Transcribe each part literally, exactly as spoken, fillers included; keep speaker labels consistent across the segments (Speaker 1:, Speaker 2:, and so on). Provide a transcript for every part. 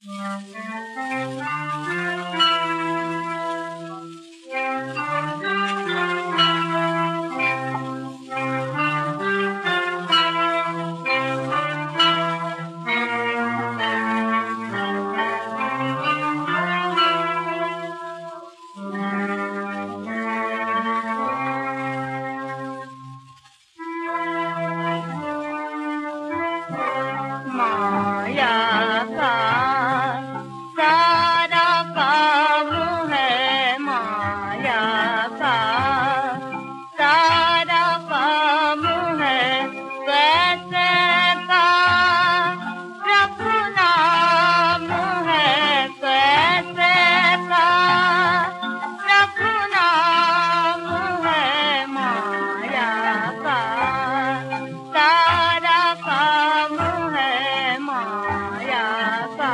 Speaker 1: माया का सारा काम है, माया का सारा काम है। कैसे का प्रभु नाम है, कैसे का प्रभु नाम है। माया का सारा काम है, माया का।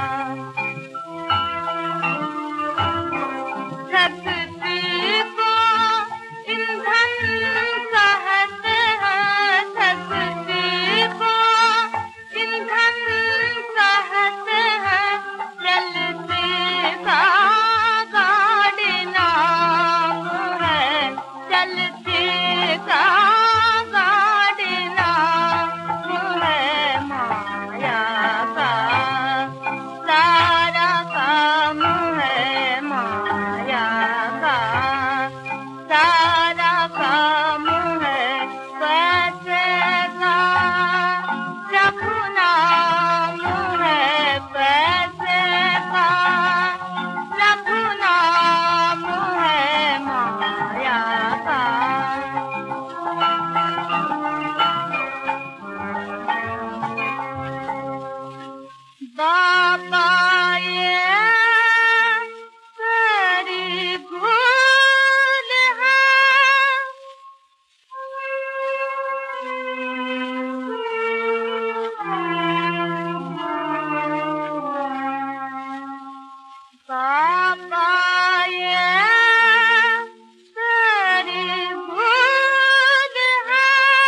Speaker 1: शक्ति को ईंधन कहते हैं, शक्ति को ईंधन कहते हैं। चलती का गाड़ी नाम है, चलती का गाड़ी नाम है। माया का सारा काम है, माया का सारा काम है। कैसे का प्रभु नाम है, कैसे का प्रभु नाम है। माया का बाबा ये तेरी भूल है, बाबा ये तेरी भूल है।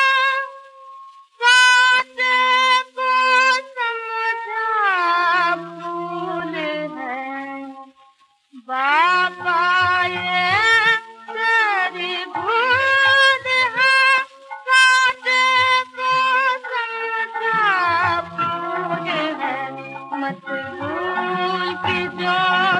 Speaker 1: बातें को समझा भूल है, बाबा ये तेरी भूल है। बातें को समझा भूल है, मत भूल कि जो